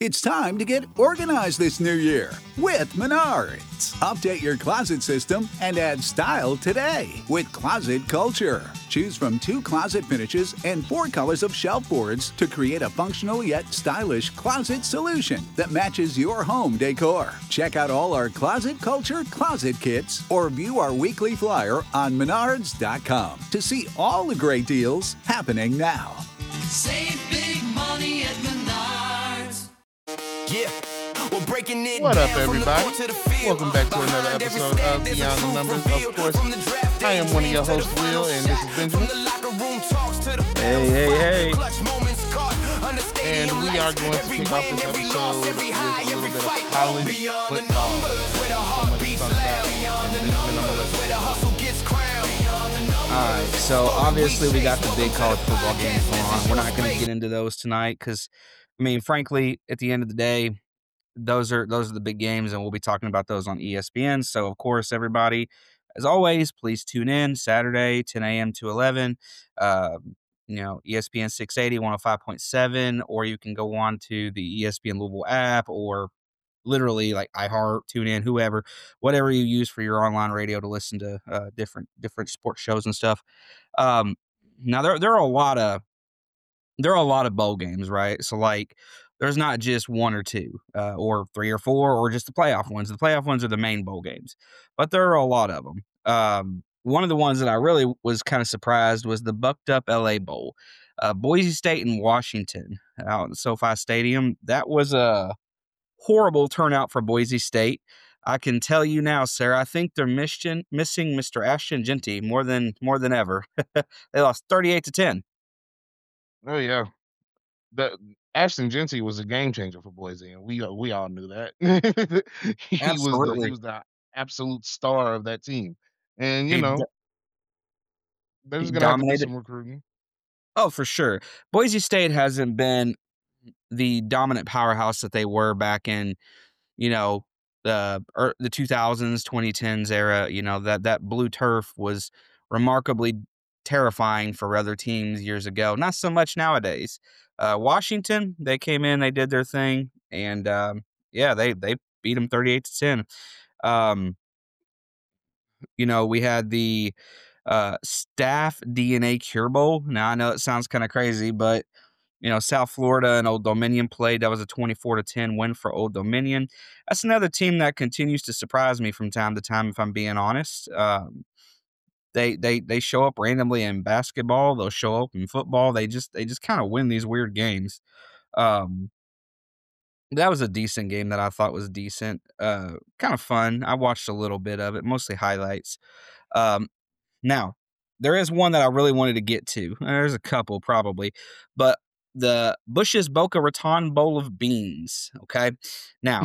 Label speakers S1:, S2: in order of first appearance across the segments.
S1: It's time to get organized this new year with Menards. Update your closet system and add style today with Closet Culture. Choose from 2 closet finishes and 4 colors of shelf boards to create a functional yet stylish closet solution that matches your home decor. Check out all our Closet Culture closet kits or view our weekly flyer on Menards.com to see all the great deals happening now.
S2: Save big money at Menards.
S3: Yeah, we're breaking it.
S4: What up,
S3: down from the
S4: everybody?
S3: court to the field.
S4: Welcome back to another
S3: Behind every
S4: episode
S3: stat,
S4: of
S3: there's a
S4: Beyond the
S3: truth
S4: Numbers.
S3: revealed.
S4: Of course,
S3: From the draft
S4: I am one of your
S3: daydreams
S4: hosts,
S3: to the
S4: Will,
S3: final
S4: and this is
S3: shot.
S4: Benjamin.
S3: From the locker room talks to the
S5: Hey.
S3: clutch moments caught under stadium
S4: And we
S3: lights.
S4: are going to
S3: Every
S4: kick off
S3: win,
S4: this
S3: every
S4: episode
S3: loss,
S4: with
S3: every
S4: a
S3: high,
S4: little
S3: every
S4: bit of
S3: fight.
S4: college
S3: Beyond the
S4: football.
S3: numbers, where the
S4: So much
S3: heartbeats
S4: fun about
S3: loud.
S4: it.
S3: Beyond the
S4: And Benjamin, I'm gonna
S3: numbers,
S4: let
S3: where
S4: you
S3: the hustle gets crowned. Beyond the numbers.
S5: All right, so obviously we got the big college football games going on. We're not going to get into those tonight because, I mean, frankly, at the end of the day, those are the big games, and we'll be talking about those on ESPN. So, of course, everybody, as always, please tune in Saturday, 10 a.m. to 11. ESPN 680, 105.7, or you can go on to the ESPN Louisville app or literally like iHeart, TuneIn, whoever, whatever you use for your online radio to listen to different sports shows and stuff. Now there are a lot of bowl games, right? So like there's not just 1 or 2 or 3 or 4 or just the playoff ones. The playoff ones are the main bowl games, but there are a lot of them. One of the ones that I really was kind of surprised was the Bucked Up LA Bowl. Boise State and Washington out in SoFi Stadium. That was a horrible turnout for Boise State. I can tell you now, Sarah, I think they're missing Mr. Ashton Genty more than ever. They lost 38-10.
S4: Oh yeah, the Ashton Genty was a game changer for Boise, and we all knew that. he was
S5: Absolutely.
S4: the absolute star of that team, and
S5: He
S4: they're
S5: he
S4: just gonna have to do
S5: dominated.
S4: some recruiting.
S5: Oh, for sure. Boise State hasn't been the dominant powerhouse that they were back in, the 2000s, 2010s era. That blue turf was remarkably terrifying for other teams years ago. Not so much nowadays. Washington, they came in, they did their thing, and they beat them 38-10. We had the Staff DNA Cure Bowl. Now I know it sounds kind of crazy, but South Florida and Old Dominion played. That was a 24-10 win for Old Dominion. That's another team that continues to surprise me from time to time, if I'm being honest. They show up randomly in basketball. They'll show up in football. They just kind of win these weird games. That was a decent game that I thought was decent. Kind of fun. I watched a little bit of it, mostly highlights. Now, there is one that I really wanted to get to. There's a couple probably, but the Bush's Boca Raton Bowl of Beans. Okay, now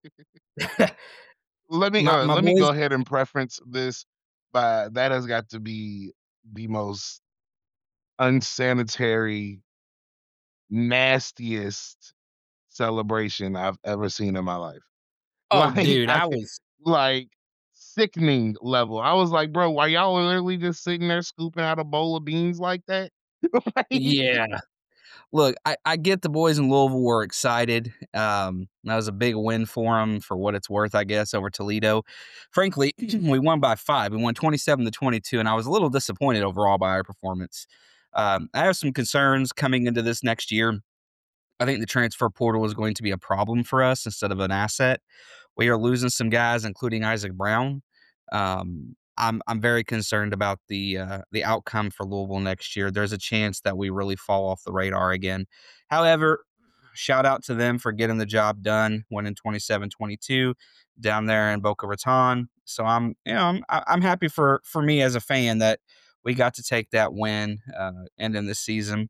S4: Let me
S5: my
S4: let me
S5: boys.
S4: go ahead and preference this by that has got to be the most unsanitary, nastiest celebration I've ever seen in my life.
S5: Oh,
S4: Like
S5: dude, I was.
S4: like sickening level. I was like, bro, why y'all literally just sitting there scooping out a bowl of beans like that? Like,
S5: Yeah. Look, I get the boys in Louisville were excited. That was a big win for them, for what it's worth, I guess, over Toledo. Frankly, we won by 5. We won 27-22, and I was a little disappointed overall by our performance. I have some concerns coming into this next year. I think the transfer portal is going to be a problem for us instead of an asset. We are losing some guys, including Isaac Brown. I'm very concerned about the outcome for Louisville next year. There's a chance that we really fall off the radar again. However, shout out to them for getting the job done, winning 27-22 down there in Boca Raton. So I'm happy for me as a fan that we got to take that win ending the season.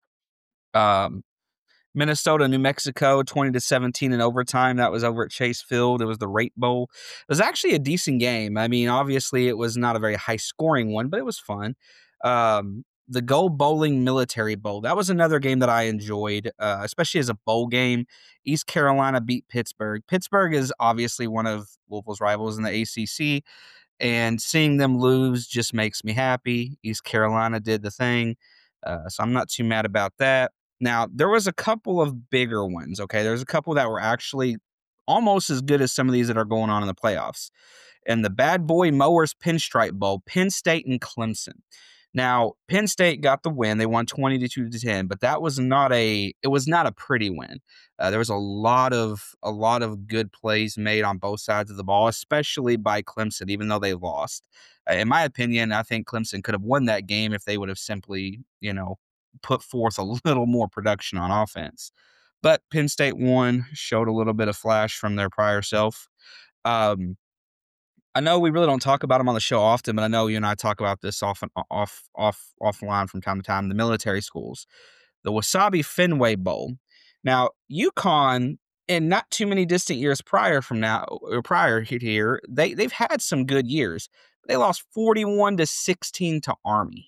S5: Minnesota, New Mexico, 20-17 in overtime. That was over at Chase Field. It was the Rate Bowl. It was actually a decent game. I mean, obviously, it was not a very high-scoring one, but it was fun. The Go Bowling Military Bowl. That was another game that I enjoyed, especially as a bowl game. East Carolina beat Pittsburgh. Pittsburgh is obviously one of Louisville's rivals in the ACC, and seeing them lose just makes me happy. East Carolina did the thing, so I'm not too mad about that. Now, there was a couple of bigger ones, okay? There's a couple that were actually almost as good as some of these that are going on in the playoffs. And the Bad Boy Mowers Pinstripe Bowl, Penn State and Clemson. Now, Penn State got the win. They won 22-10, but that was not a pretty win. There was a lot of good plays made on both sides of the ball, especially by Clemson, even though they lost. In my opinion, I think Clemson could have won that game if they would have simply, put forth a little more production on offense. But Penn State won, showed a little bit of flash from their prior self. I know we really don't talk about them on the show often, but I know you and I talk about this offline from time to time. The military schools, the Wasabi Fenway Bowl. Now, UConn, in not too many distant years prior here, they've had some good years. They lost 41-16 to Army.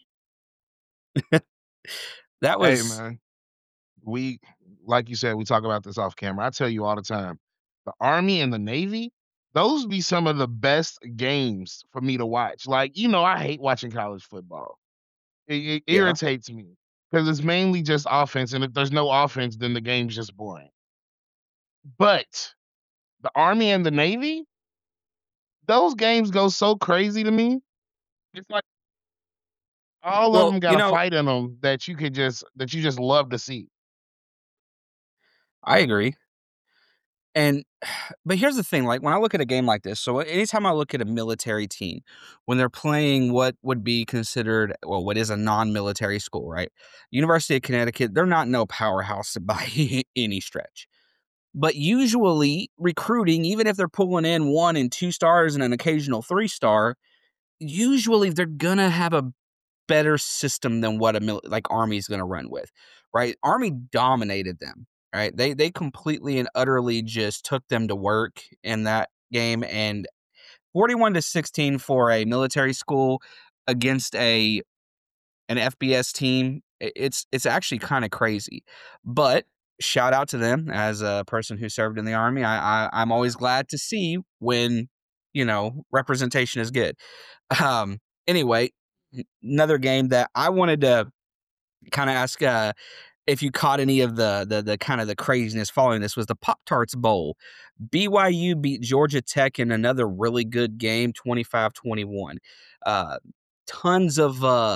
S5: That was,
S4: Hey man, we like you said, we talk about this off camera. I tell you all the time, the Army and the Navy, those be some of the best games for me to watch. Like, I hate watching college football. It
S5: Yeah.
S4: irritates me because it's mainly just offense, and if there's no offense, then the game's just boring. But the Army and the Navy, those games go so crazy to me. It's like all of them got a fight in them that you just love to see.
S5: I agree. But here's the thing, like when I look at a game like this, so anytime I look at a military team, when they're playing what would be considered, well, what is a non-military school, right? University of Connecticut, they're not no powerhouse by any stretch. But usually recruiting, even if they're pulling in 1 and 2 stars and an occasional 3-star, usually they're going to have a better system than what Army's going to run with, right? Army dominated them. Right, they completely and utterly just took them to work in that game, and 41-16 for a military school against an FBS team. It's actually kind of crazy, but shout out to them. As a person who served in the Army, I'm always glad to see when representation is good. Anyway, another game that I wanted to kind of ask. If you caught any of the kind of the craziness following this, was the Pop-Tarts Bowl. BYU beat Georgia Tech in another really good game, 25-21. Tons of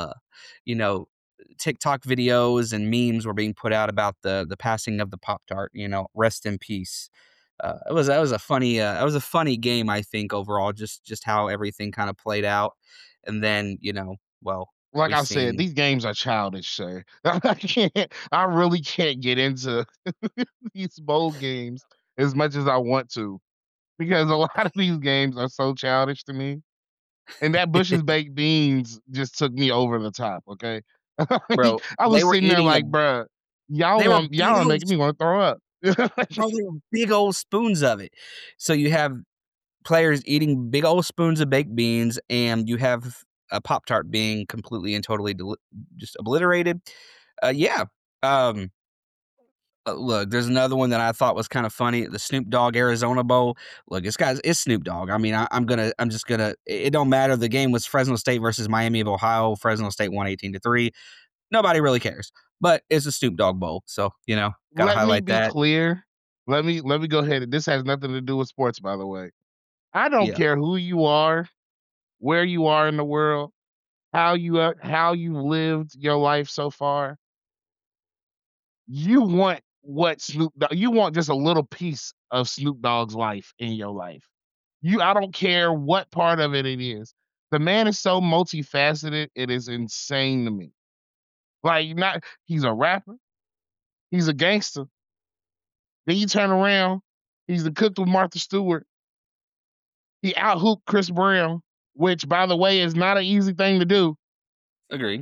S5: TikTok videos and memes were being put out about the passing of the Pop-Tart. Rest in peace. That was a funny game, I think, overall. Just how everything kind of played out, and then
S4: like I said, these games are childish, sir. I really can't get into these bowl games as much as I want to, because a lot of these games are so childish to me. And that Bush's baked beans just took me over the top. Okay,
S5: bro,
S4: I was sitting there like, bro, y'all are making me want to throw up.
S5: Bro, they were big old spoons of it. So you have players eating big old spoons of baked beans, and you have a Pop-Tart being completely and totally just obliterated. Look, there's another one that I thought was kind of funny. The Snoop Dogg Arizona Bowl. Look, it's Snoop Dogg. I mean, I'm just gonna. It don't matter. The game was Fresno State versus Miami of Ohio. Fresno State won 18-3. Nobody really cares. But it's a Snoop Dogg Bowl, so gotta highlight that.
S4: Let me be clear. Let me go ahead. This has nothing to do with sports, by the way. I don't care who you are, where you are in the world, how you've lived your life so far. You want you want just a little piece of Snoop Dogg's life in your life. I don't care what part of it is. The man is so multifaceted, it is insane to me. Like, he's a rapper, he's a gangster. Then you turn around, he's the cook with Martha Stewart. He out-hooped Chris Brown, which, by the way, is not an easy thing to do.
S5: Agreed.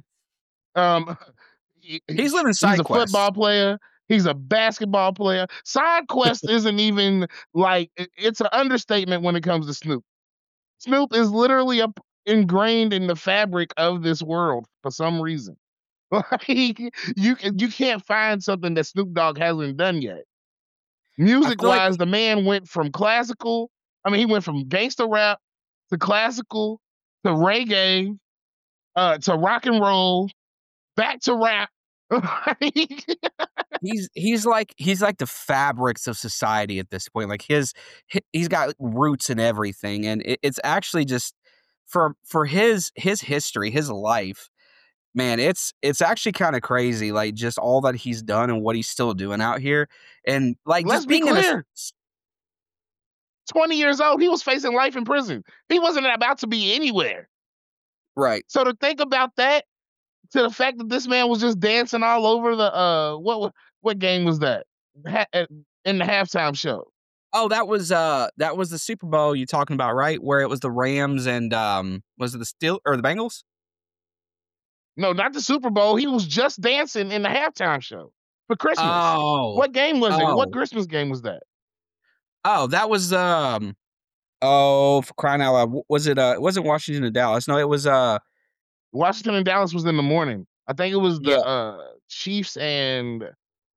S4: He's
S5: living side
S4: He's a
S5: quest.
S4: football player. He's a basketball player. Side quest isn't even it's an understatement when it comes to Snoop. Snoop is literally ingrained in the fabric of this world for some reason. Like, you can't find something that Snoop Dogg hasn't done yet. Music-wise, the man went from classical. I mean, he went from gangster rap to classical to reggae to rock and roll, back to rap.
S5: he's like the fabrics of society at this point. Like he's got roots in everything, and it's actually just for his history, his life. Man, it's actually kind of crazy, like just all that he's done and what he's still doing out here, and like
S4: Let's
S5: just
S4: be
S5: being in a
S4: clear. 20 years old, he was facing life in prison. He wasn't about to be anywhere.
S5: right.
S4: So to think about that, to the fact that this man was just dancing all over the what game was that? In the halftime show.
S5: Oh, that was the Super Bowl you're talking about, right? Where it was the Rams and was it the Bengals?
S4: No, not the Super Bowl. He was just dancing in the halftime show for Christmas.
S5: Oh,
S4: What game was it? What
S5: oh.
S4: Christmas game was that?
S5: Oh, that was oh, for crying out loud. Was it it wasn't Washington and Dallas. No, it was
S4: Washington and Dallas was in the morning. I think it was
S5: Yeah.
S4: the Chiefs and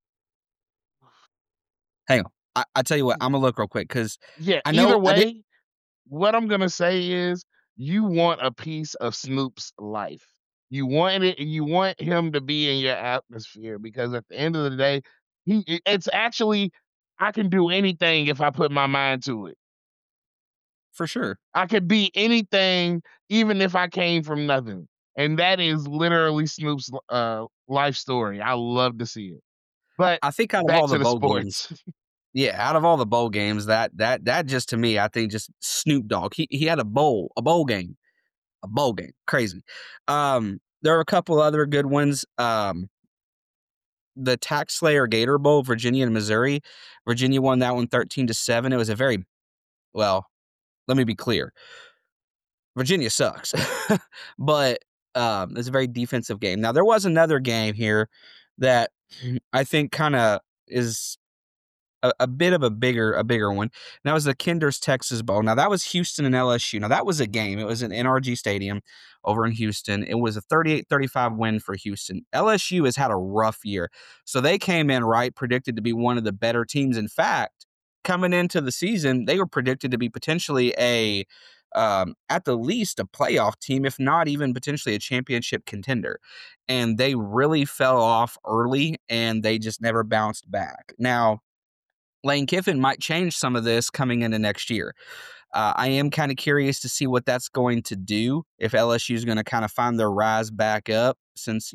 S5: hang on. I tell you what, I'm gonna look real quick because
S4: yeah.
S5: I know
S4: Either
S5: I did-
S4: way, what I'm gonna say is you want a piece of Snoop's life. You want it. You want him to be in your atmosphere because at the end of the day, it's actually I can do anything if I put my mind to it.
S5: for sure.
S4: I could be anything, even if I came from nothing. And that is literally Snoop's life story. I love to see it. But
S5: I think out of
S4: back
S5: all
S4: to
S5: the
S4: the
S5: bowl
S4: sports.
S5: games, yeah, out of all the bowl games, that just to me, I think just Snoop Dogg. He had a bowl game, crazy. There are a couple other good ones. The Tax Slayer Gator Bowl, Virginia and Missouri. Virginia won that one 13-7. It was a very well. Let me be clear. Virginia sucks, but it's a very defensive game. Now there was another game here that I think kind of is a bit of a bigger one. And that was the Kinder's Texas Bowl. Now that was Houston and LSU. Now that was a game. It was in NRG Stadium over in Houston. It was a 38-35 win for Houston. LSU has had a rough year. So they came in predicted to be one of the better teams. In fact, coming into the season, they were predicted to be potentially at the least a playoff team, if not even potentially a championship contender. And they really fell off early and they just never bounced back. Now, Lane Kiffin might change some of this coming into next year. I am kind of curious to see what that's going to do, if LSU is going to kind of find their rise back up, since,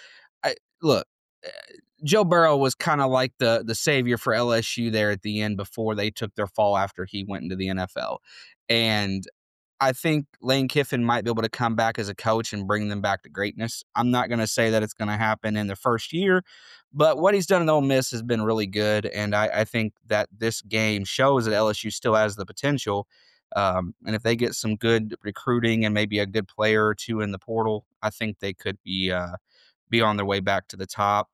S5: Joe Burrow was kind of like the savior for LSU there at the end before they took their fall after he went into the NFL. And I think Lane Kiffin might be able to come back as a coach and bring them back to greatness. I'm not going to say that it's going to happen in the first year, but what he's done in Ole Miss has been really good, and I think that this game shows that LSU still has the potential. And if they get some good recruiting and maybe a good player or two in the portal, I think they could be on their way back to the top.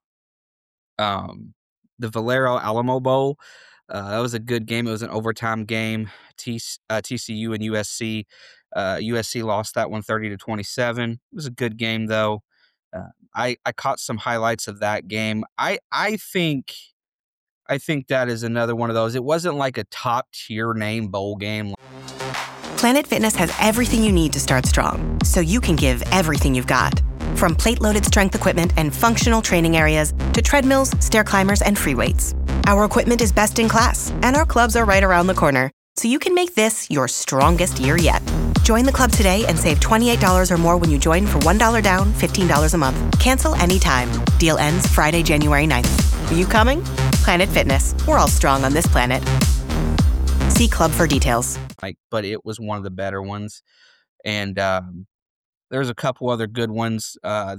S5: The Valero Alamo Bowl, that was a good game. It was an overtime game. TCU and USC. USC lost that one 30-27. It was a good game though. I caught some highlights of that game. I think that is another one of those. It wasn't like a top tier name bowl game.
S6: Planet Fitness has everything you need to start strong, so you can give everything you've got. From plate-loaded strength equipment and functional training areas to treadmills, stair climbers, and free weights. Our equipment is best in class, and our clubs are right around the corner, so you can make this your strongest year yet. Join the club today and save $28 or more when you join for $1 down, $15 a month. Cancel anytime. Deal ends Friday, January 9th. Are you coming? Planet Fitness. We're all strong on this planet. See club for details.
S5: But it was one of the better ones. And there's a couple other good ones. Now,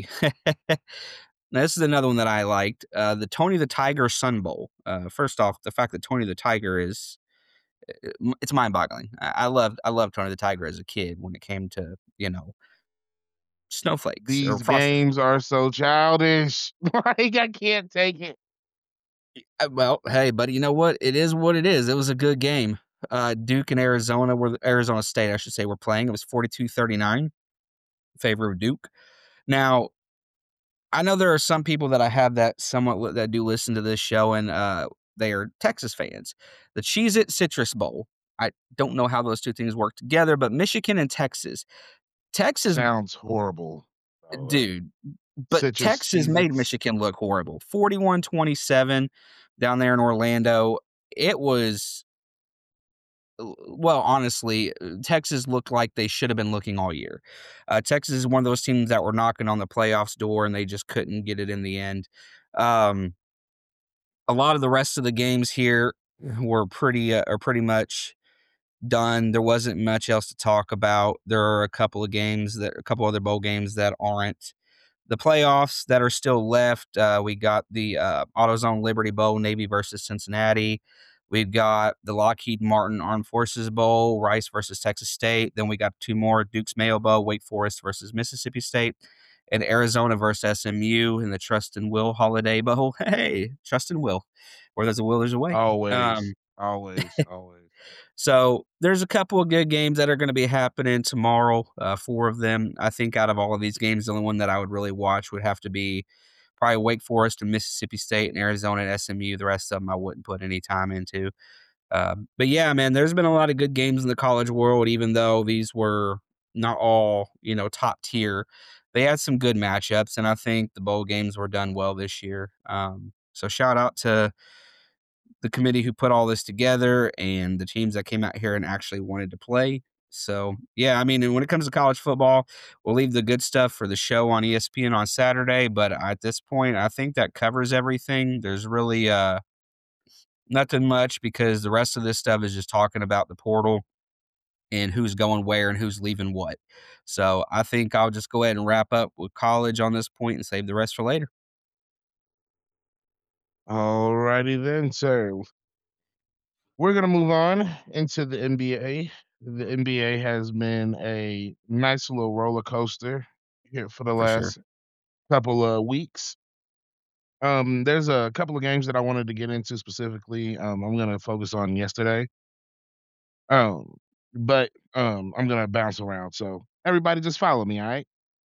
S5: this is another one that I liked. The Tony the Tiger Sun Bowl. First off, the fact that Tony the Tiger it's mind-boggling. I loved Tony the Tiger as a kid when it came to, snowflakes.
S4: These games are so childish. Like, I can't take it.
S5: Well, hey, buddy, you know what? It is what it is. It was a good game. Duke and Arizona State, I should say, were playing. It was 42-39 in favor of Duke. Now, I know there are some people that I have that do listen to this show, and they are Texas fans. The Cheez-It Citrus Bowl. I don't know how those two things work together, but Michigan and Texas.
S4: Sounds horrible.
S5: Dude, But Texas made Michigan look horrible. 41-27 down there in Orlando. It was, well, honestly, Texas looked like they should have been looking all year. Texas is one of those teams that were knocking on the playoffs door, and they just couldn't get it in the end. A lot of the rest of the games here were pretty much done. There wasn't much else to talk about. There are a couple other bowl games that aren't the playoffs that are still left. We got the AutoZone Liberty Bowl, Navy versus Cincinnati. We've got the Lockheed Martin Armed Forces Bowl, Rice versus Texas State. Then we got two more, Duke's Mayo Bowl, Wake Forest versus Mississippi State, and Arizona versus SMU in the Trust and Will Holiday Bowl. Hey, Trust and Will. Where there's a will, there's a way.
S4: Always.
S5: So there's a couple of good games that are going to be happening tomorrow, 4 of them. I think out of all of these games, the only one that I would really watch would have to be probably Wake Forest and Mississippi State and Arizona and SMU. The rest of them I wouldn't put any time into. But yeah, man, there's been a lot of good games in the college world, even though these were not all, top tier. They had some good matchups, and I think the bowl games were done well this year. So shout out to the committee who put all this together and the teams that came out here and actually wanted to play. So, yeah, I mean, and when it comes to college football, we'll leave the good stuff for the show on ESPN on Saturday. But at this point, I think that covers everything. There's really nothing much because the rest of this stuff is just talking about the portal and who's going where and who's leaving what. So I think I'll just go ahead and wrap up with college on this point and save the rest for later.
S4: All righty then, sir. We're going to move on into the NBA. The NBA has been a nice little roller coaster here for the last couple of weeks. There's a couple of games that I wanted to get into specifically. I'm going to focus on yesterday. But I'm going to bounce around. So everybody just follow me, all right?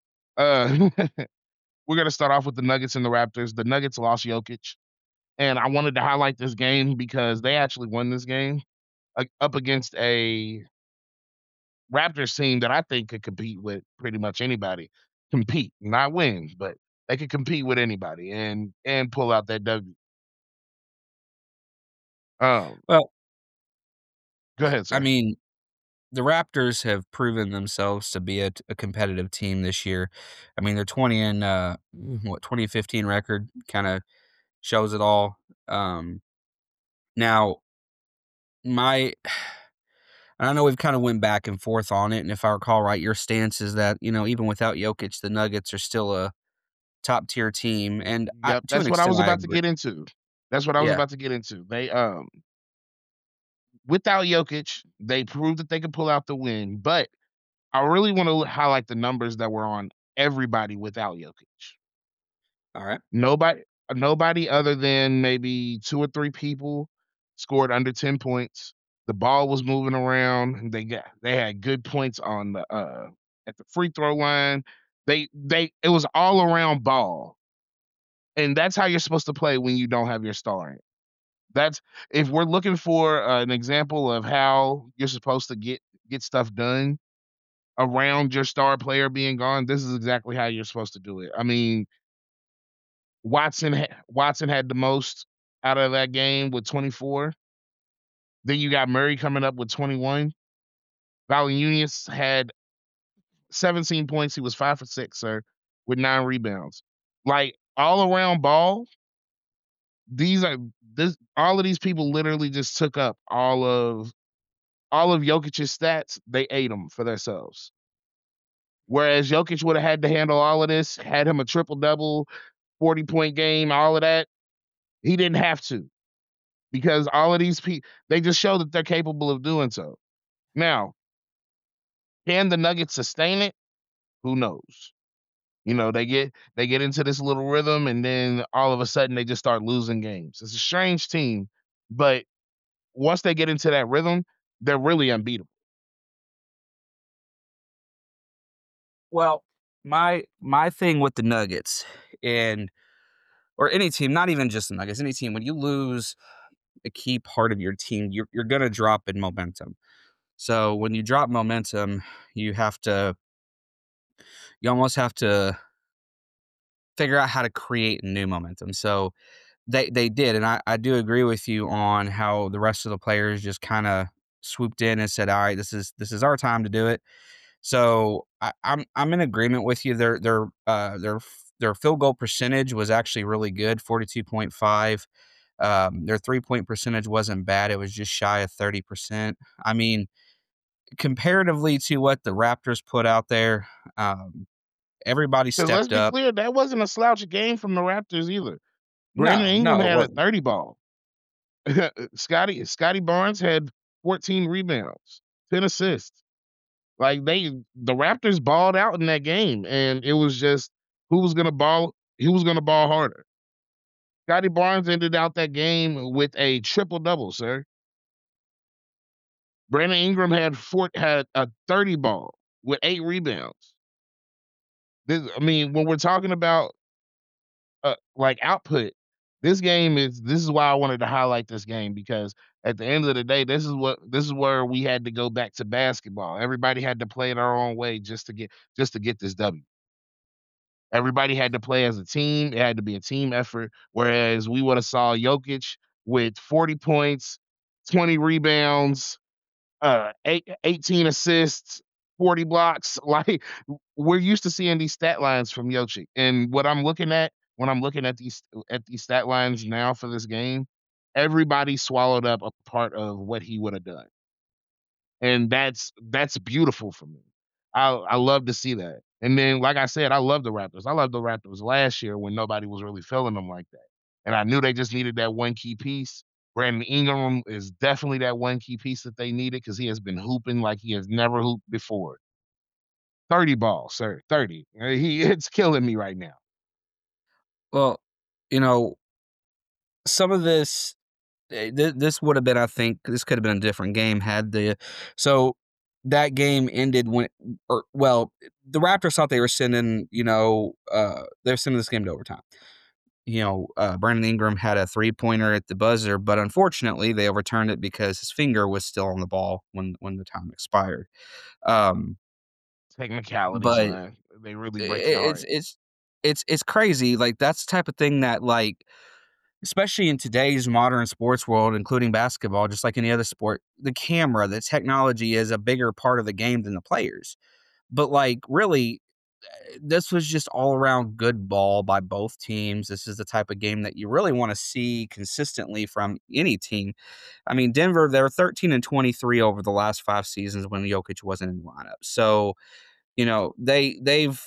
S4: We're going to start off with the Nuggets and the Raptors. The Nuggets lost Jokic. And I wanted to highlight this game because they actually won this game up against a Raptors team that I think could compete with pretty much anybody. Compete, not win, but they could compete with anybody and pull out that W.
S5: Well,
S4: go ahead, sir.
S5: I mean, the Raptors have proven themselves to be a competitive team this year. I mean, their 2015 record kind of shows it all. Now, I know we've kind of went back and forth on it, and if I recall right, your stance is that, even without Jokic, the Nuggets are still a top-tier team. And
S4: that's what I was about to get into. That's what I was about to get into. They without Jokic, they proved that they could pull out the win, but I really want to highlight the numbers that were on everybody without Jokic.
S5: All right.
S4: Nobody other than maybe 2 or 3 people scored under 10 points. The ball was moving around. They had good points on the at the free throw line. It was all around ball. And that's how you're supposed to play when you don't have your star in. That's if we're looking for an example of how you're supposed to get stuff done around your star player being gone, this is exactly how you're supposed to do it. I mean, Watson had the most out of that game with 24. Then you got Murray coming up with 21. Valanciunas had 17 points. He was 5 for 6, sir, with 9 rebounds. Like all around ball. All of these people literally just took up all of Jokic's stats. They ate them for themselves. Whereas Jokic would have had to handle all of this, had him a triple-double, 40-point game, all of that. He didn't have to. Because all of these people, they just show that they're capable of doing so. Now, can the Nuggets sustain it? Who knows? They get into this little rhythm, and then all of a sudden they just start losing games. It's a strange team, but once they get into that rhythm, they're really unbeatable.
S5: Well, my thing with the Nuggets or any team, not even just the Nuggets, any team, when you lose a key part of your team, you're going to drop in momentum. So when you drop momentum, you almost have to figure out how to create new momentum. So they did, and I do agree with you on how the rest of the players just kind of swooped in and said, "All right, this is our time to do it." So I'm in agreement with you. Their field goal percentage was actually really good, 42.5. Their 3-point percentage wasn't bad. It was just shy of 30%. I mean, comparatively to what the Raptors put out there, everybody
S4: Because let's
S5: stepped
S4: be
S5: up.
S4: clear, that wasn't a slouch game from the Raptors either. Brandon
S5: No,
S4: Ingram
S5: no, it
S4: had a
S5: wasn't.
S4: 30 ball. Scotty Barnes had 14 rebounds, 10 assists. Like the Raptors balled out in that game, and it was just who was gonna ball harder. Scotty Barnes ended out that game with a triple-double, sir. Brandon Ingram had a 30 ball with 8 rebounds. I mean, when we're talking about like output, this is why I wanted to highlight this game, because at the end of the day, this is where we had to go back to basketball. Everybody had to play it our own way just to get this W. Everybody had to play as a team. It had to be a team effort. Whereas we would have saw Jokic with 40 points, 20 rebounds, 18 assists, 40 blocks. Like, we're used to seeing these stat lines from Jokic. And what I'm looking at when I'm looking at these stat lines now for this game, everybody swallowed up a part of what he would have done. And that's beautiful for me. I love to see that. And then, like I said, I love the Raptors. I loved the Raptors last year when nobody was really feeling them like that. And I knew they just needed that one key piece. Brandon Ingram is definitely that one key piece that they needed, because he has been hooping like he has never hooped before. 30 balls, sir. 30. It's killing me right now.
S5: Well, you know, some of this this would have been, I think, this could have been a different game had so that game ended the Raptors thought they were sending, they're sending this game to overtime. Brandon Ingram had a 3-pointer at the buzzer, but unfortunately they overturned it because his finger was still on the ball when the time expired.
S4: Technicalities,
S5: But
S4: man. They really break your heart.
S5: it's crazy. Like, that's the type of thing that, like, especially in today's modern sports world, including basketball, just like any other sport, the technology is a bigger part of the game than the players. But, like, really, this was just all around good ball by both teams. This is the type of game that you really want to see consistently from any team. I mean, Denver, they're 13-23 over the last 5 seasons when Jokic wasn't in the lineup. So, they've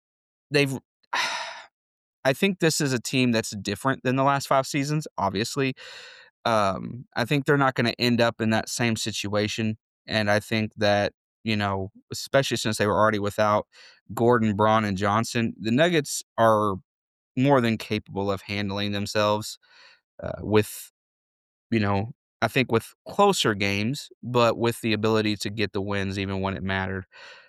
S5: I think this is a team that's different than the last 5 seasons, obviously. I think they're not going to end up in that same situation. And I think that, especially since they were already without Gordon, Braun, and Johnson, the Nuggets are more than capable of handling themselves with, I think with closer games, but with the ability to get the wins even when it mattered.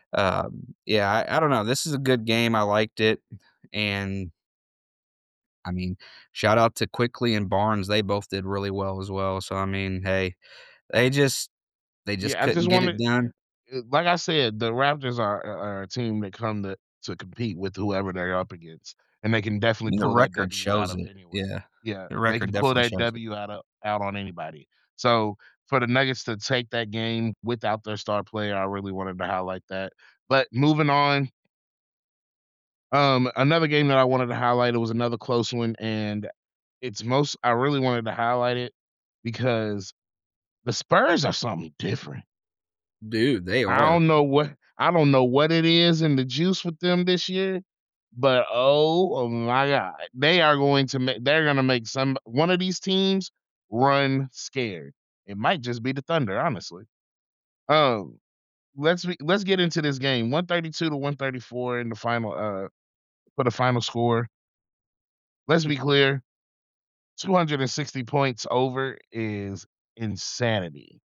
S5: I don't know. This is a good game. I liked it. And I mean, shout out to Quickly and Barnes. They both did really well as well. So, I mean, hey, they just
S4: Yeah, I
S5: couldn't
S4: just
S5: get it
S4: wanted,
S5: done.
S4: like I said, the Raptors are a team that come to compete with whoever they're up against, and they can definitely
S5: And the
S4: pull that
S5: record
S4: W out
S5: shows
S4: of
S5: it.
S4: anywhere.
S5: Yeah.
S4: Yeah,
S5: The
S4: they
S5: record
S4: can pull
S5: definitely
S4: that
S5: shows it.
S4: W out on anybody. So for the Nuggets to take that game without their star player, I really wanted to highlight that. But moving on, another game that I wanted to highlight, it was another close one, and I really wanted to highlight it because the Spurs are something different.
S5: Dude, they
S4: I
S5: are.
S4: don't know what it is in the juice with them this year, but oh my god, they're gonna make one of these teams run scared. It might just be the Thunder, honestly. Um, let's get into this game. 132 to 134 in the final for the final score. Let's be clear, 260 points over is insanity.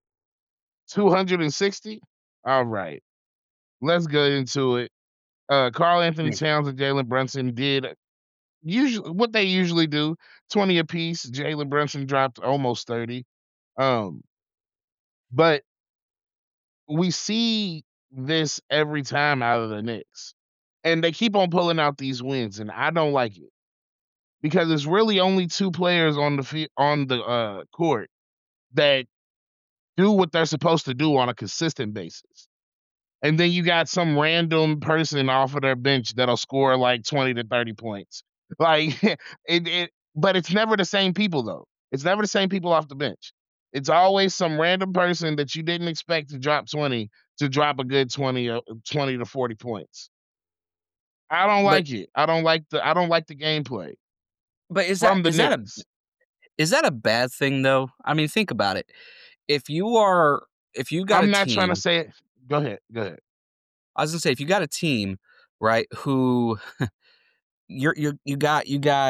S4: 260? All right. Let's get into it. Carl Anthony
S5: Yeah.
S4: Towns and Jalen Brunson did usually what they usually do, 20 apiece. Jalen Brunson dropped almost 30. Um, but we see this every time out of the Knicks. And they keep on pulling out these wins, and I don't like it because it's really only 2 players on the court that do what they're supposed to do on a consistent basis. And then you got some random person off of their bench that'll score like 20 to 30 points. Like but it's never the same people though. It's never the same people off the bench. It's always some random person that you didn't expect to drop 20 to drop a good 20 to 40 points. I don't
S5: But
S4: like it. I don't like the gameplay
S5: but is
S4: from the
S5: that
S4: Knicks.
S5: a bad thing though? I mean, think about it. If you got
S4: I'm
S5: a
S4: not trying to
S5: team,
S4: say it. Go ahead.
S5: I was gonna say if you got a team, right, who you got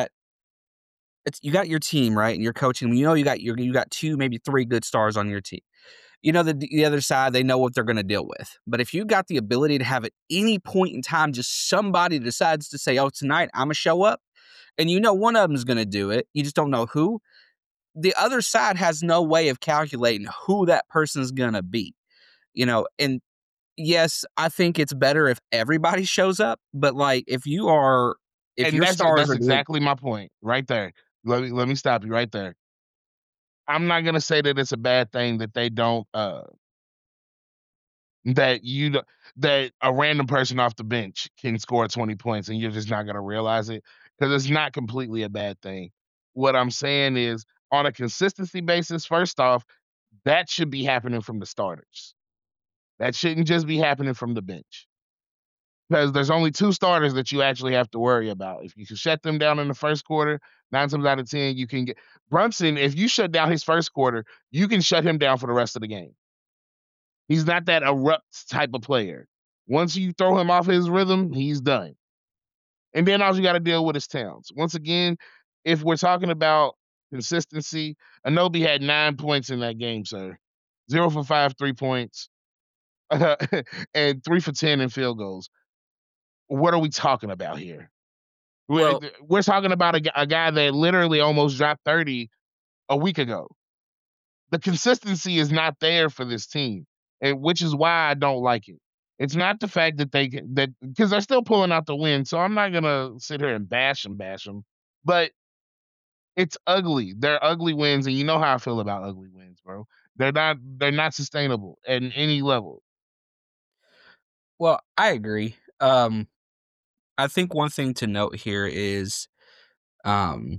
S5: your team, right, and you're coaching. You got 2, maybe 3 good stars on your team. You know the other side, they know what they're going to deal with. But if you got the ability to have at any point in time just somebody decides to say, "Oh, tonight I'm gonna show up," and you know one of them is going to do it, you just don't know who. The other side has no way of calculating who that person's going to be. And yes, I think it's better if everybody shows up. But like if your stars are
S4: That's
S5: doing,
S4: exactly my point right there. Let me stop you right there. I'm not gonna say that it's a bad thing that they don't that a random person off the bench can score 20 points and you're just not gonna realize it, because it's not completely a bad thing. What I'm saying is, on a consistency basis, first off, that should be happening from the starters. That shouldn't just be happening from the bench. Because there's only 2 starters that you actually have to worry about. If you can shut them down in the first quarter, 9 times out of 10, you can get Brunson. If you shut down his first quarter, you can shut him down for the rest of the game. He's not that erupt type of player. Once you throw him off his rhythm, he's done. And then all you got to deal with is Towns. Once again, if we're talking about consistency, Anunoby had 9 points in that game, sir. 0 for 5 3 points, and 3 for 10 in field goals. What are we talking about here?
S5: Well,
S4: We're talking about a guy that literally almost dropped 30 a week ago. The consistency is not there for this team, and which is why I don't like it. It's not the fact that because they're still pulling out the win, so I'm not gonna sit here and bash them. But it's ugly. They're ugly wins, and you know how I feel about ugly wins, bro. They're not sustainable at any level.
S5: well, I agree. I think one thing to note here is um,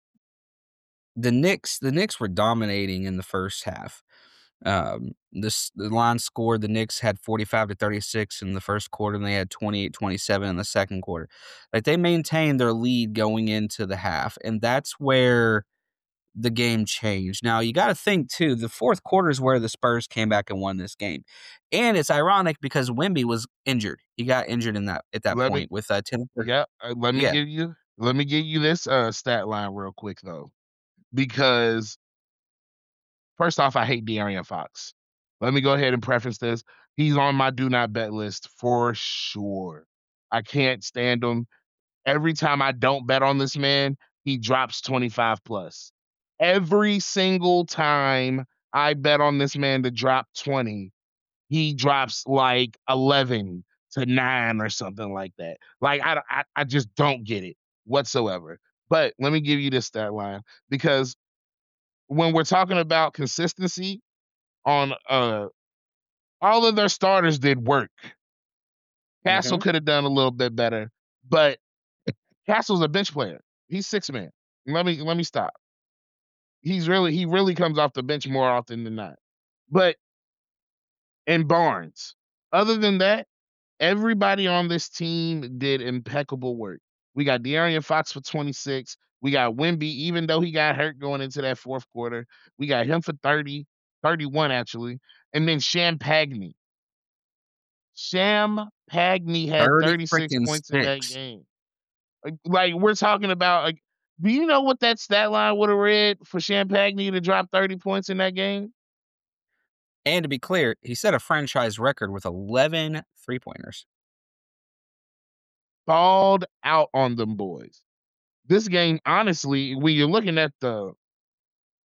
S5: the Knicks were dominating in the first half. The line scored, the Knicks had 45-36 in the first quarter, and they had 28-27 in the second quarter. Like they maintained their lead going into the half, and that's where the game changed. Now you got to think too, the fourth quarter is where the Spurs came back and won this game. And it's ironic because Wemby was injured. He got injured at that point with 10.
S4: Yeah, let me give you this stat line real quick though, because first off, I hate De'Aaron Fox. Let me go ahead and preface this. He's on my do not bet list for sure. I can't stand him. Every time I don't bet on this man, he drops 25 plus. Every single time I bet on this man to drop 20, he drops like 11 to 9 or something like that. Like I just don't get it whatsoever. But let me give you this stat line, because when we're talking about consistency on all of their starters did work. Castle could have done a little bit better, but Castle's a bench player. He's 6 man. Let me stop. He really comes off the bench more often than not. But in Barnes, other than that, everybody on this team did impeccable work. We got De'Aaron Fox for 26. We got Wemby, even though he got hurt going into that fourth quarter. We got him for 30, 31 actually. And then Sham Pagney. Sham Pagney had 36 points in that game. Like we're talking about, like, do you know what that stat line would have read for Sham Pagney to drop 30 points in that game?
S5: And to be clear, he set a franchise record with 11 3-pointers.
S4: Balled out on them boys. This game, honestly, when you're looking at the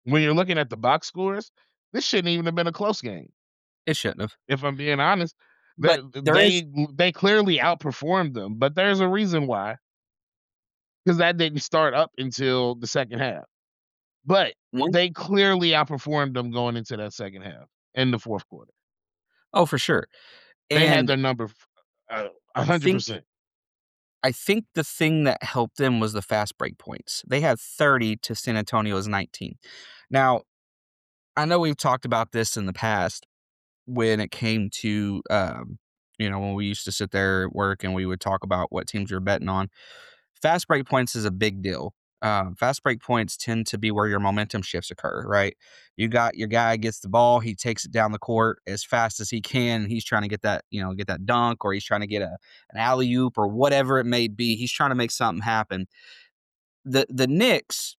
S4: box scores, this shouldn't even have been a close game.
S5: It shouldn't have.
S4: If I'm being honest,
S5: But
S4: They clearly outperformed them, but there's a reason why. Because that didn't start up until the second half. But they clearly outperformed them going into that second half in the fourth quarter.
S5: Oh, for sure.
S4: They had their number 100%.
S5: I think the thing that helped them was the fast break points. They had 30 to San Antonio's 19. Now, I know we've talked about this in the past when it came to, when we used to sit there at work and we would talk about what teams you're betting on. Fast break points is a big deal. Fast break points tend to be where your momentum shifts occur, right? You got your guy gets the ball, he takes it down the court as fast as he can. He's trying to get that dunk, or he's trying to get an alley oop, or whatever it may be. He's trying to make something happen. The Knicks,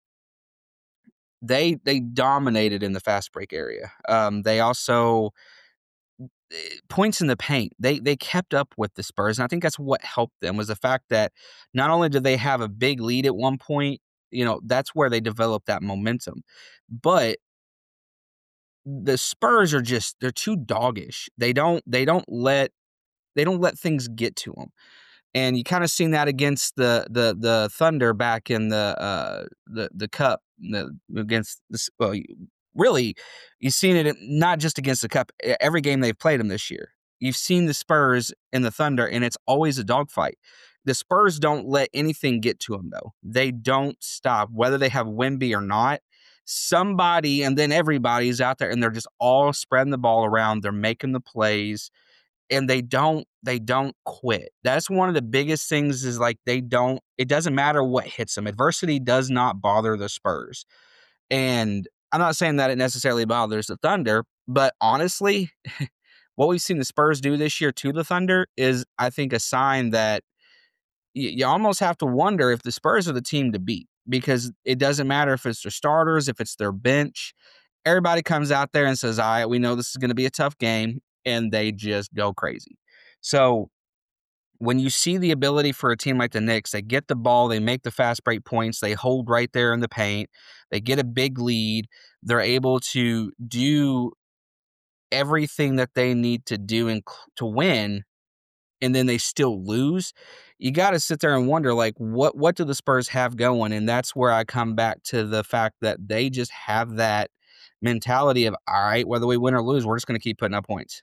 S5: they dominated in the fast break area. They also points in the paint. They kept up with the Spurs, and I think that's what helped them was the fact that not only did they have a big lead at one point, that's where they developed that momentum, but the Spurs they're too doggish. They don't let things get to them. And you kind of seen that against the Thunder back in the Cup against this. Well, really, you've seen it not just against the Cup. Every game they've played them this year, you've seen the Spurs and the Thunder, and it's always a dogfight. The Spurs don't let anything get to them, though. They don't stop, whether they have Wemby or not. Somebody, and then everybody's out there, and they're just all spreading the ball around. They're making the plays, and they don't quit. That's one of the biggest things is like it doesn't matter what hits them. Adversity does not bother the Spurs. And I'm not saying that it necessarily bothers the Thunder, but honestly, what we've seen the Spurs do this year to the Thunder is, I think, a sign that you almost have to wonder if the Spurs are the team to beat, because it doesn't matter if it's their starters, if it's their bench. Everybody comes out there and says, all right, we know this is going to be a tough game, and they just go crazy. So when you see the ability for a team like the Knicks, they get the ball, they make the fast break points, they hold right there in the paint, they get a big lead, they're able to do everything that they need to do to win, and then they still lose. You got to sit there and wonder, like, what do the Spurs have going? And that's where I come back to the fact that they just have that mentality of, all right, whether we win or lose, we're just going to keep putting up points.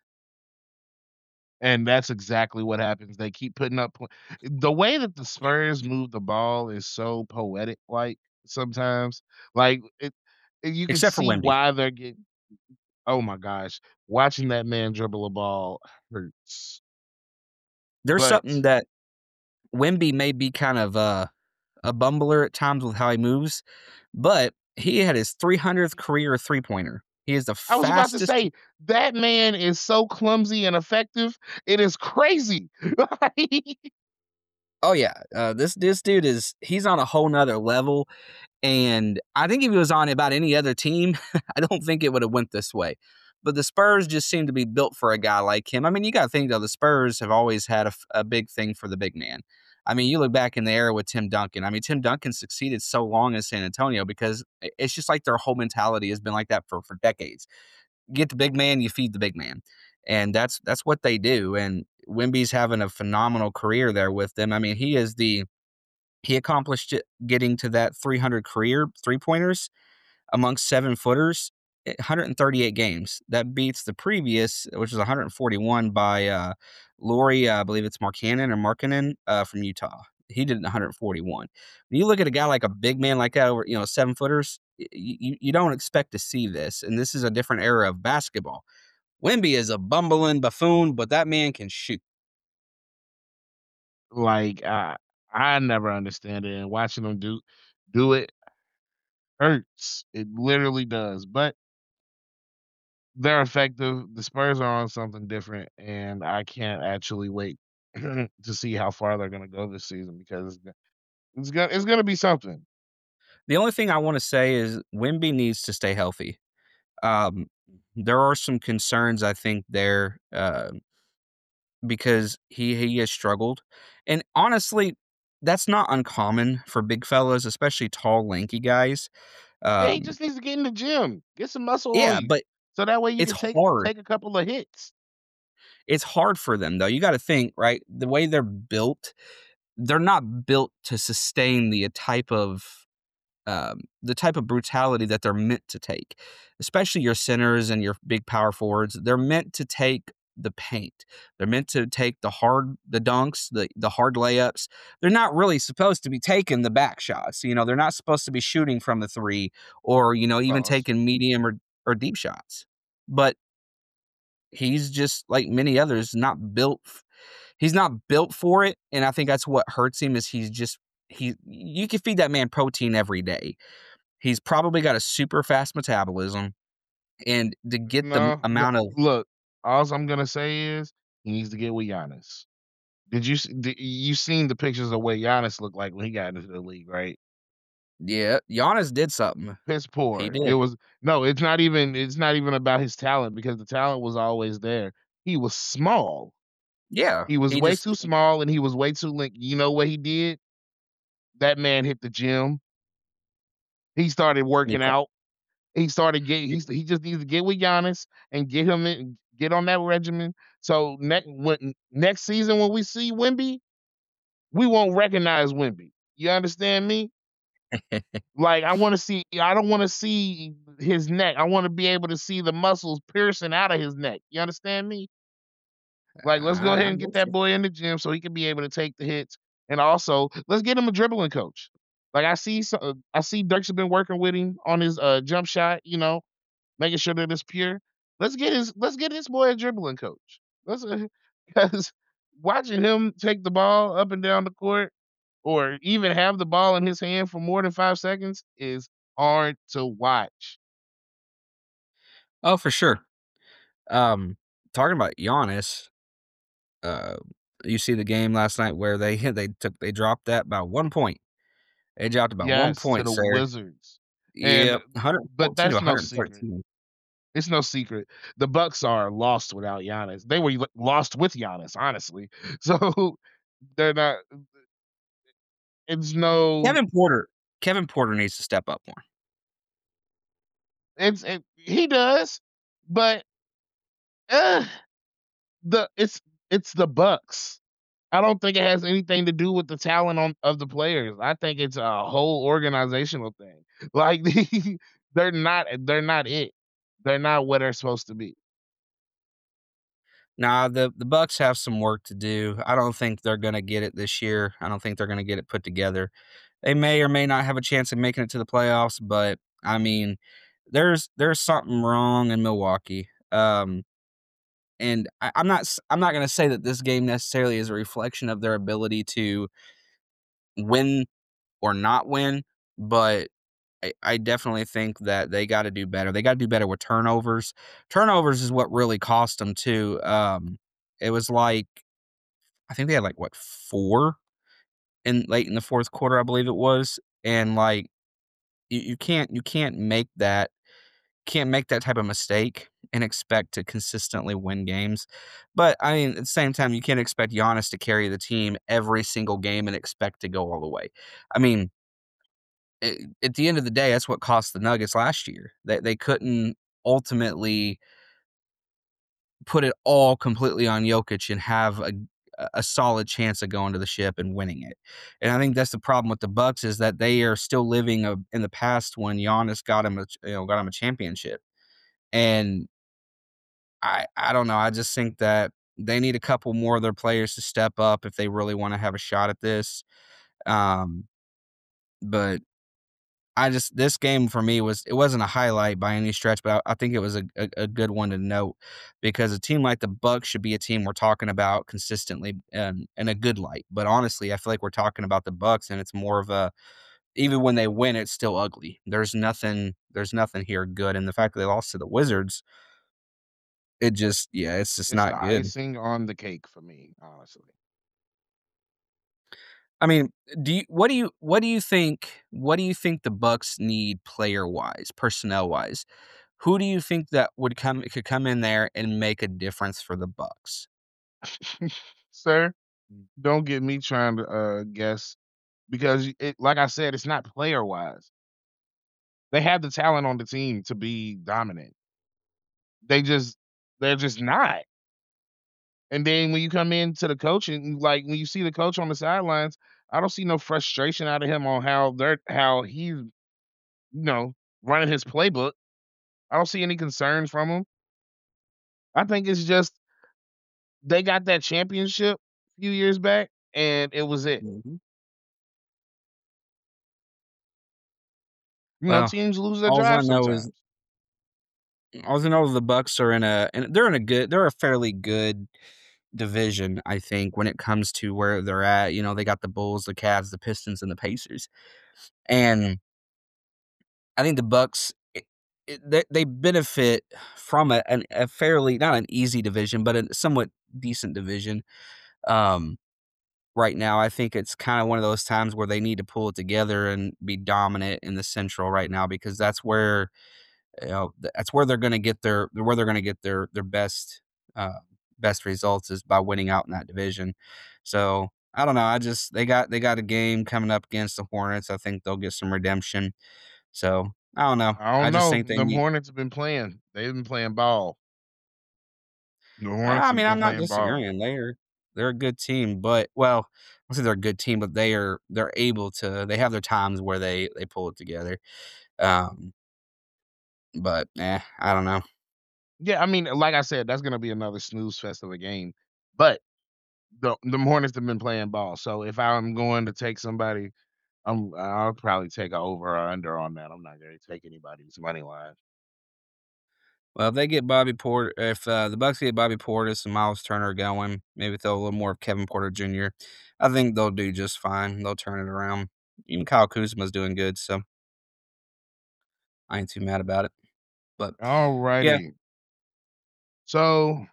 S4: And that's exactly what happens. They keep putting up the way that the Spurs move the ball is so poetic, like sometimes. Like you can
S5: Except for
S4: see
S5: Wemby.
S4: why they're getting. Oh my gosh, watching that man dribble a ball hurts.
S5: There's something that Wemby may be kind of a bumbler at times with how he moves, but he had his 300th career three-pointer. He is the fastest.
S4: I was about to say, that man is so clumsy and effective. It is crazy.
S5: Oh, yeah. This dude he's on a whole nother level. And I think if he was on about any other team, I don't think it would have went this way. But the Spurs just seem to be built for a guy like him. I mean, you got to think, though, the Spurs have always had a big thing for the big man. I mean, you look back in the era with Tim Duncan. I mean, Tim Duncan succeeded so long in San Antonio because it's just like their whole mentality has been like that for decades. Get the big man, you feed the big man. And that's what they do. And Wemby's having a phenomenal career there with them. I mean, he accomplished it, getting to that 300 career three-pointers amongst 7-footers, 138 games. That beats the previous, which was 141 by Lauri, I believe it's Markkanen from Utah. He did it in 141. When you look at a guy like a big man like that over 7-footers, you don't expect to see this. And this is a different era of basketball. Wemby is a bumbling buffoon, but that man can shoot.
S4: Like I never understand it, and watching them do it hurts. It literally does. But they're effective. The Spurs are on something different, and I can't actually wait to see how far they're going to go this season, because it's going to be something.
S5: The only thing I want to say is Wemby needs to stay healthy. There are some concerns, I think, there because he has struggled. And honestly, that's not uncommon for big fellas, especially tall, lanky guys.
S4: He just needs to get in the gym, get some muscle on you.
S5: But
S4: So that way you
S5: it's
S4: can
S5: hard.
S4: take a couple of hits.
S5: It's hard for them, though. You got to think, right? The way they're built, they're not built to sustain the type of brutality that they're meant to take, especially your centers and your big power forwards. They're meant to take the paint. They're meant to take the dunks, the hard layups. They're not really supposed to be taking the back shots. You know, they're not supposed to be shooting from the three or, you know, even taking medium or deep shots. But he's just like many others, he's not built for it. And I think that's what hurts him is you can feed that man protein every day. He's probably got a super fast metabolism. And to get the amount of
S4: look, all I'm gonna say is he needs to get with Giannis. You seen the pictures of what Giannis looked like when he got into the league, right?
S5: Yeah, Giannis did something.
S4: Piss poor.
S5: He did.
S4: It's not even about his talent because the talent was always there. He was small.
S5: Yeah.
S4: He was way too small and he was way too you know what he did? That man hit the gym. He started working out. He started getting. He just needs to get with Giannis and get on that regimen. So next season when we see Wemby, we won't recognize Wemby. You understand me? Like I don't want to see his neck. I want to be able to see the muscles piercing out of his neck. You understand me? Like let's go ahead and get that boy in the gym so he can be able to take the hits. And also let's get him a dribbling coach. Like I see Dirk's been working with him on his jump shot, you know, making sure that it's pure. Let's get this boy a dribbling coach. Because watching him take the ball up and down the court or even have the ball in his hand for more than 5 seconds is hard to watch.
S5: Oh, for sure. Talking about Giannis, you see the game last night where they dropped that by 1 point. They dropped about 1 point
S4: to the Wizards.
S5: Yeah,
S4: but that's no secret. It's no secret. The Bucks are lost without Giannis. They were lost with Giannis, honestly. So they're not. It's no.
S5: Kevin Porter needs to step up more.
S4: He does, but it's the Bucks. I don't think it has anything to do with the talent of the players. I think it's a whole organizational thing. Like they're not it. They're not what they're supposed to be.
S5: Nah, the Bucks have some work to do. I don't think they're gonna get it this year. I don't think they're gonna get it put together. They may or may not have a chance of making it to the playoffs, but I mean, there's something wrong in Milwaukee. And I'm not going to say that this game necessarily is a reflection of their ability to win or not win, but I definitely think that they got to do better. They got to do better with turnovers. Turnovers is what really cost them too. It was like I think they had 4 late in the fourth quarter, I believe it was, and like you can't make that type of mistake and expect to consistently win games. But I mean, at the same time, you can't expect Giannis to carry the team every single game and expect to go all the way. I mean, at the end of the day, that's what cost the Nuggets last year. They couldn't ultimately put it all completely on Jokic and have a solid chance of going to the ship and winning it. And I think that's the problem with the Bucks is that they are still living in the past when Giannis got him a championship. And I don't know. I just think that they need a couple more of their players to step up if they really want to have a shot at this. But this game for me it wasn't a highlight by any stretch, but I think it was a good one to note because a team like the Bucks should be a team we're talking about consistently in a good light. But honestly, I feel like we're talking about the Bucks and it's more of even when they win, it's still ugly. There's nothing here good. And the fact that they lost to the Wizards, it's just not good.
S4: Icing on the cake for me, honestly.
S5: I mean, what do you think the Bucks need player wise, personnel wise? Who do you think that could come in there and make a difference for the Bucks?
S4: Sir, don't get me trying to guess because like I said, it's not player wise. They have the talent on the team to be dominant. They're just not. And then when you come into the coaching, like when you see the coach on the sidelines, I don't see no frustration out of him on how he's, running his playbook. I don't see any concerns from him. I think it's just they got that championship a few years back, and it was it.
S5: Mhm. Well,
S4: Teams lose their
S5: all I
S4: drive
S5: know is
S4: sometimes.
S5: the Bucks are they're a fairly good division, I think, when it comes to where they're at. They got the Bulls, the Cavs, the Pistons, and the Pacers. And I think the Bucks they benefit from a fairly, not an easy division, but a somewhat decent division. Um, right now, I think it's kind of one of those times where they need to pull it together and be dominant in the Central right now, because that's where that's where they're going to get their best results, is by winning out in that division. So I don't know. They got a game coming up against the Hornets. I think they'll get some redemption. So I don't know.
S4: I
S5: I
S4: don't
S5: just
S4: know.
S5: think they
S4: The
S5: need.
S4: Hornets have been playing. They've been playing ball. The Hornets
S5: I
S4: have
S5: mean,
S4: been
S5: I'm not
S4: playing ball.
S5: disagreeing. They're a good team, but I'll say they're a good team, but they're able to. They have their times where they pull it together. Um, but I don't know.
S4: Yeah, I mean, like I said, that's gonna be another snooze fest of a game. But the Hornets have been playing ball. So if I'm going to take somebody, I'll probably take a over or under on that. I'm not gonna take anybody's money line.
S5: Well, if they get Bobby Porter, if the Bucks get Bobby Portis and Miles Turner going, maybe throw a little more of Kevin Porter Jr., I think they'll do just fine. They'll turn it around. Even Kyle Kuzma's doing good, so I ain't too mad about it. But yeah,
S4: Alrighty. So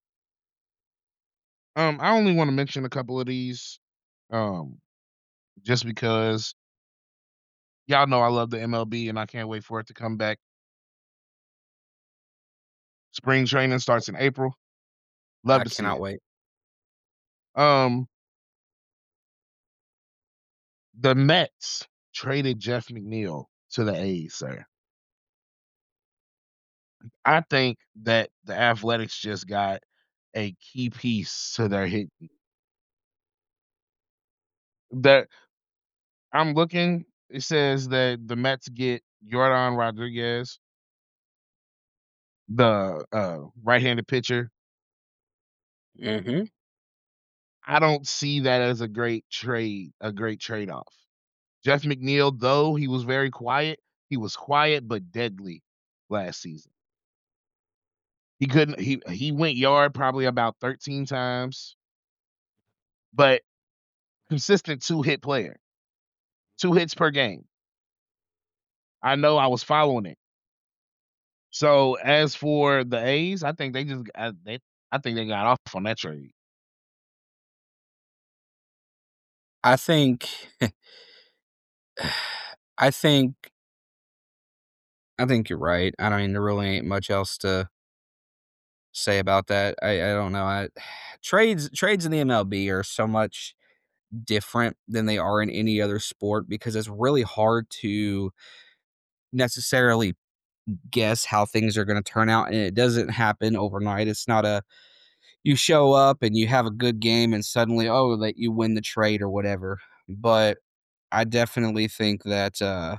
S4: I only want to mention a couple of these. Um, just because y'all know I love the MLB and I can't wait for it to come back. Spring training starts in April. Love
S5: I
S4: to see
S5: cannot
S4: it.
S5: wait.
S4: Um, the Mets traded Jeff McNeil to the A's, sir. I think that the Athletics just got a key piece to their hit. That I'm looking, it says that the Mets get Jordan Rodriguez, the right-handed pitcher.
S5: Hmm.
S4: I don't see that as a great trade-off. Jeff McNeil, though he was very quiet, he was quiet but deadly last season. He couldn't he went yard probably about 13 times, but consistent 2-hit player. 2 hits per game. I know I was following it. So as for the A's, I think they just I think they got off on that trade.
S5: I think, I think, I think you're right. I mean, there really ain't much else to say about that. I don't know. Trades in the MLB are so much different than they are in any other sport, because it's really hard to necessarily guess how things are going to turn out, and it doesn't happen overnight. It's not a you show up and you have a good game and suddenly, that you win the trade or whatever. But I definitely think that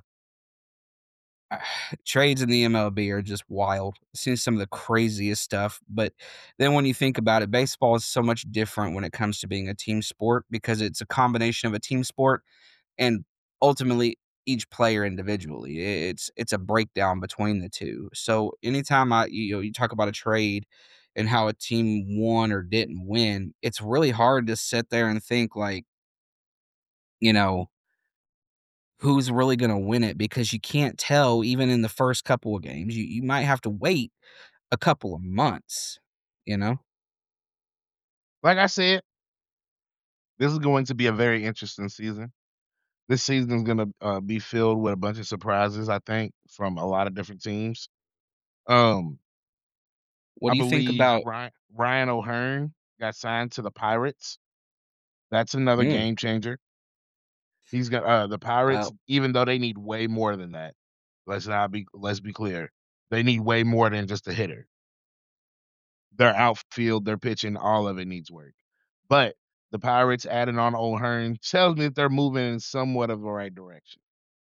S5: trades in the MLB are just wild. Seeing some of the craziest stuff. But then when you think about it, baseball is so much different when it comes to being a team sport, because it's a combination of a team sport and ultimately each player individually. It's a breakdown between the two. So anytime you talk about a trade and how a team won or didn't win, it's really hard to sit there and think, like, you know, who's really going to win it, because you can't tell even in the first couple of games. You might have to wait a couple of months, you know?
S4: Like I said, this is going to be a very interesting season. This season is going to be filled with a bunch of surprises, I think, from a lot of different teams. Um,
S5: What
S4: I
S5: do you think
S4: believe
S5: about
S4: Ryan O'Hearn got signed to the Pirates. That's another
S5: mm,
S4: game changer. He's got the Pirates,
S5: uh,
S4: even though they need way more than that. Let's be clear. They need way more than just a hitter. their outfield, their pitching, all of it needs work. But the Pirates adding on O'Hearn tells me that they're moving in somewhat of the right direction.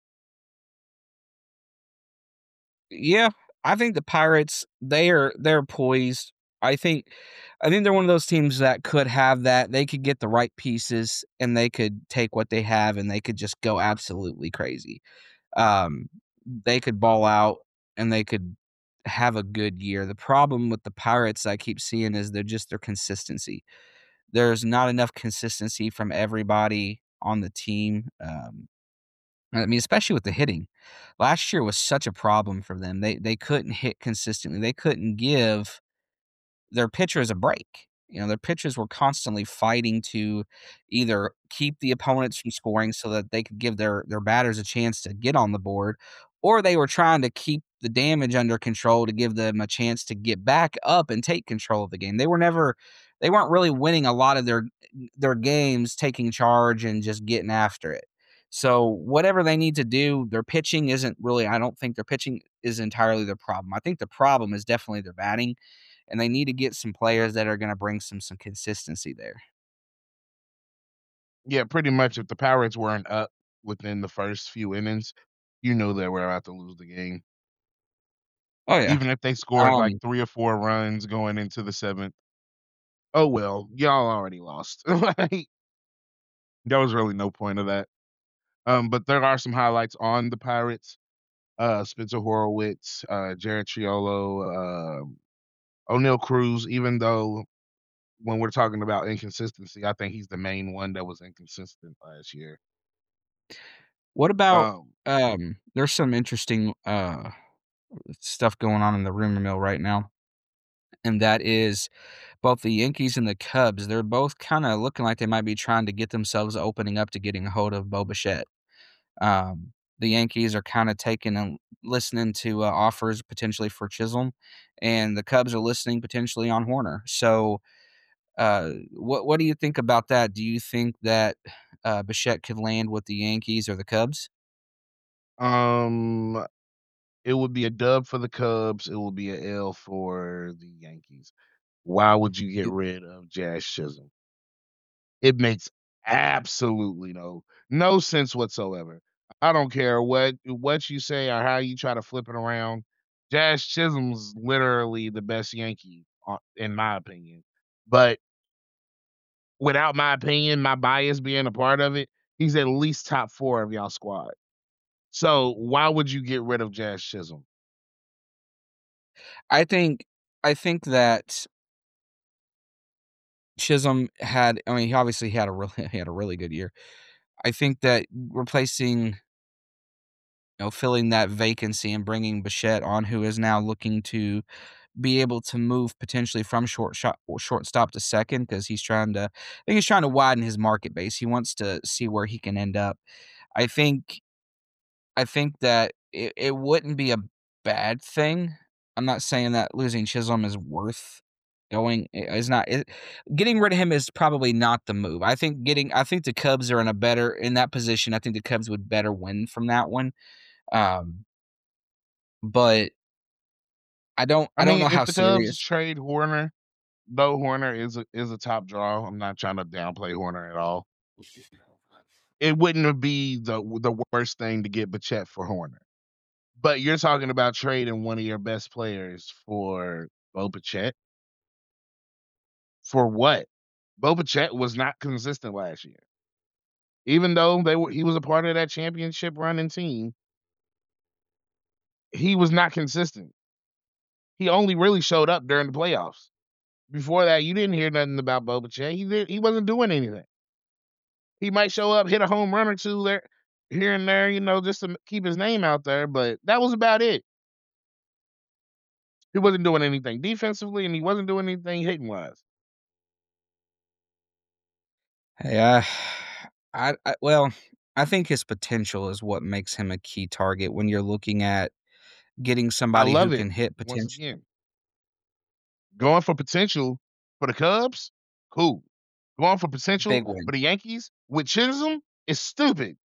S5: Yeah, I think the Pirates they're poised. I think they're one of those teams that could have that. They could get the right pieces and they could take what they have and they could just go absolutely crazy. Um, they could ball out and they could have a good year. The problem with the Pirates I keep seeing is their consistency. There's not enough consistency from everybody on the team. I mean, especially with the hitting. Last year was such a problem for them. They couldn't hit consistently. They couldn't give their pitchers a break. You know, their pitchers were constantly fighting to either keep the opponents from scoring so that they could give their batters a chance to get on the board, or they were trying to keep the damage under control to give them a chance to get back up and take control of the game. They weren't really winning a lot of their games taking charge and just getting after it. So whatever they need to do, their pitching isn't really I don't think their pitching is entirely their problem. I think the problem is definitely their batting, and they need to get some players that are gonna bring some consistency there.
S4: Yeah, pretty much if the Pirates weren't up within the first few innings, you know they were about to lose the game.
S5: Oh, yeah.
S4: Even if they scored like
S5: Um,
S4: 3 or 4 runs going into the 7th. Oh, well, y'all already lost. Like, there was really no point of that. But there are some highlights on the Pirates. Spencer Horowitz, Jared Triolo, O'Neal Cruz, even though when we're talking about inconsistency, I think he's the main one that was inconsistent last year.
S5: what about,
S4: Um,
S5: there's some interesting, stuff going on in the rumor mill right now, and that is both the Yankees and the Cubs, they're both kinda looking like they might be trying to get themselves opening up to getting a hold of Bo Bichette. The Yankees are kinda taking and listening to, offers potentially for Chisholm, and the Cubs are listening potentially on Horner. So, what do you think about that? Do you think that, Bichette could land with the Yankees or the Cubs?
S4: um, it would be a dub for the Cubs. It will be a L for the Yankees. Why would you get rid of Jazz Chisholm? It makes absolutely no sense whatsoever. I don't care what you say or how you try to flip it around. Jazz Chisholm's literally the best Yankee, in my opinion. But without my opinion, my bias being a part of it, he's at least top 4 of y'all squad. So why would you get rid of Jazz Chisholm?
S5: I think that Chisholm had I mean, he obviously had a really he had a really good year. I think that replacing filling that vacancy and bringing Bichette on, who is now looking to be able to move potentially from shortstop to second because he's trying to widen his market base. He wants to see where he can end up. I think that it wouldn't be a bad thing. I'm not saying that losing Chisholm is worth going. Is not. Getting rid of him is probably not the move. I think the Cubs are in that position. I think the Cubs would better win from that one. Um, but
S4: I
S5: I don't
S4: mean,
S5: know
S4: if
S5: how
S4: the Cubs
S5: serious.
S4: trade Horner, though Horner is a top draw. I'm not trying to downplay Horner at all. It wouldn't be the worst thing to get Bichette for Horner. But you're talking about trading one of your best players for Bo Bichette? For what? Bo Bichette was not consistent last year. Even though he was a part of that championship running team, he was not consistent. He only really showed up during the playoffs. Before that, you didn't hear nothing about Bo Bichette. He wasn't doing anything. He might show up, hit a home run or two there, here and there, just to keep his name out there, but that was about it. He wasn't doing anything defensively, and he wasn't doing anything hitting wise.
S5: Hey, well, I think his potential is what makes him a key target when you're looking at getting
S4: I
S5: somebody who
S4: love it.
S5: can hit
S4: Once
S5: potential.
S4: again, going for potential for the Cubs, cool. Going for potential
S5: Big win.
S4: for the Yankees with Chisholm is stupid.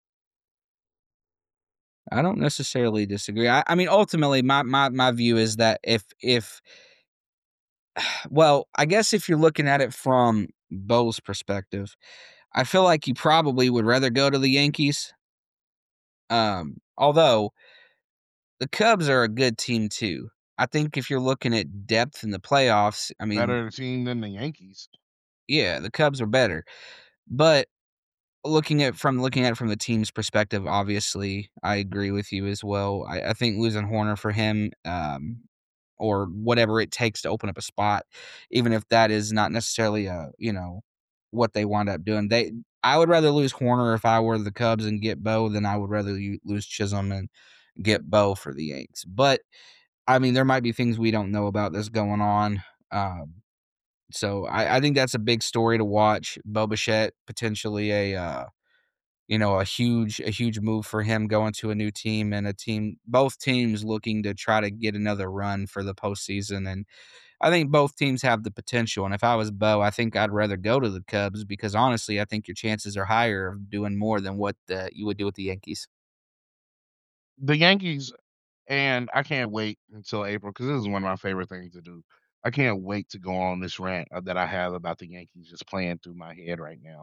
S5: I don't necessarily disagree. I mean, ultimately, my view is that if Well, I guess if you're looking at it from Bo's perspective, I feel like he probably would rather go to the Yankees. Although the Cubs are a good team too. I think if you're looking at depth in the playoffs, I mean,
S4: Better team than the Yankees.
S5: yeah, the Cubs are better. But looking at it from the team's perspective, obviously, I agree with you as well. I think losing Horner for him, or whatever it takes to open up a spot, even if that is not necessarily what they wind up doing. I would rather lose Horner if I were the Cubs and get Bo than I would rather lose Chisholm and get Bo for the Yanks. But I mean, there might be things we don't know about that's going on. So I think that's a big story to watch. Bo Bichette, potentially a huge move for him going to a new team and both teams looking to try to get another run for the postseason. And I think both teams have the potential. And if I was Bo, I think I'd rather go to the Cubs because honestly, I think your chances are higher of doing more than what you would do with the Yankees.
S4: The Yankees, and I can't wait until April because this is one of my favorite things to do. I can't wait to go on this rant that I have about the Yankees just playing through my head right now.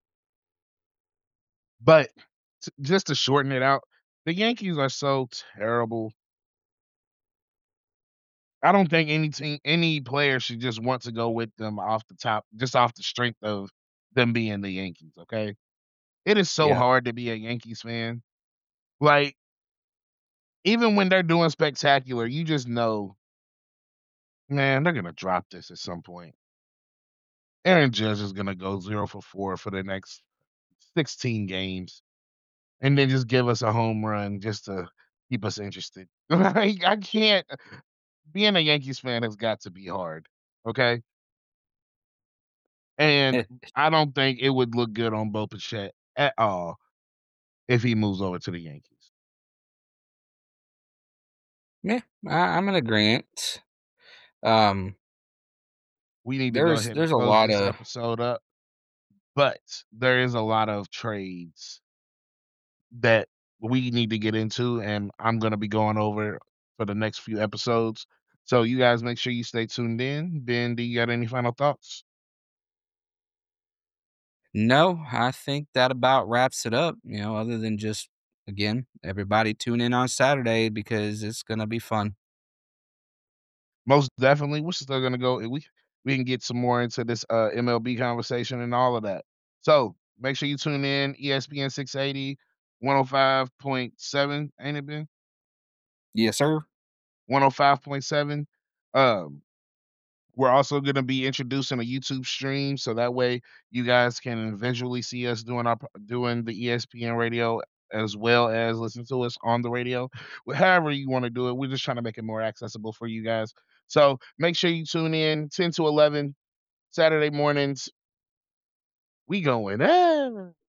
S4: But just to shorten it out, the Yankees are so terrible. I don't think any player should just want to go with them off the top, just off the strength of them being the Yankees. Okay, it is so
S5: Yeah.
S4: hard to be a Yankees fan. Like even when they're doing spectacular, you just know, man, they're gonna drop this at some point. Aaron Judge is gonna go 0 for 4 for the next 16 games, and then just give us a home run just to keep us interested. Like I can't. Being a Yankees fan has got to be hard. Okay. And
S5: Eh,
S4: I don't think it would look good on Bo Bichette at all if he moves over to the Yankees.
S5: yeah, I'm in agreement. Um,
S4: We need to go ahead and
S5: there's a
S4: close
S5: lot
S4: this
S5: of
S4: episode up, but there is a lot of trades that we need to get into, and I'm going to be going over for the next few episodes. So you guys make sure you stay tuned in. Ben, do you got any final thoughts?
S5: No, I think that about wraps it up. Other than just again, everybody tune in on Saturday because it's gonna be fun.
S4: Most definitely. We're still gonna go. We can get some more into this MLB conversation and all of that. So make sure you tune in. ESPN 680, 105.7, ain't it been?
S5: Yes, sir.
S4: 105.7. Um, we're also gonna be introducing a YouTube stream, so that way you guys can visually see us doing the ESPN radio as well as listen to us on the radio. However you want to do it, we're just trying to make it more accessible for you guys. So make sure you tune in 10 to 11 Saturday mornings. We going.